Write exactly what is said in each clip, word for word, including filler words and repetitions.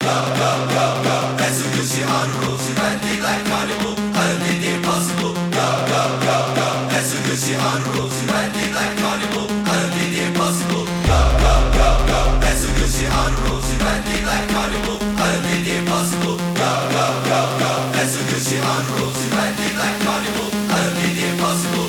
That's a good shit on the rules. She ride a dick like carnival. I done did the impossible. That's a good shit on the rules. She ride a dick like carnival. I done did the impossible. That's a good shit on the rules. She ride a dick like carnival. I done did the impossible. That's a good shit on the rules. She ride a dick like carnival. I done did the impossible.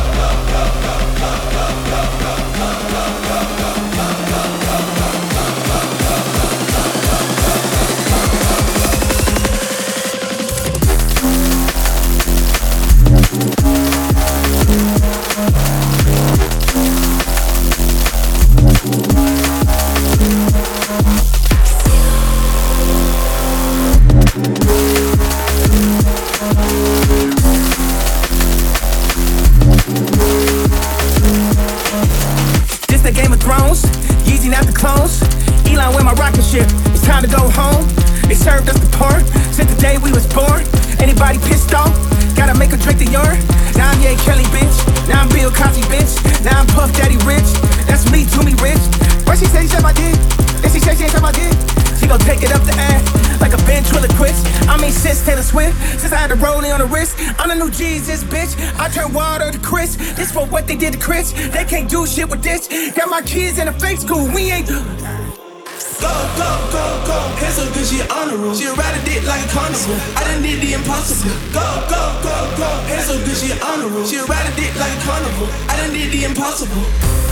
This the Game of Thrones, Yeezy not the clones. Elon with my rocket ship, it's time to go home. They served us the porn, since the day we was born. Anybody pissed off, gotta make a drink the urine. Now I'm Ye Kelly, bitch, now I'm Bill Cosby, bitch. Now I'm Puff Daddy Rich, that's me, to me rich. First she said she said my dick, then she said she ain't said my dick. She gon' take it up the ass, like a ventriloquist. I mean since Taylor Swift, since I had the rolling on the wrist. I'm the new Jesus, bitch, I turn water to Chris. This for what they did to Chris, they can't do shit with this. Got my kids in a fake school, we ain't. Go, go, go, go. Hands so good, she on the roof. She ride a dick like a carnival. I done did the impossible. Go, go, go, go. Hands so good, she on the roof. She ride a dick like a carnival. I done did the impossible.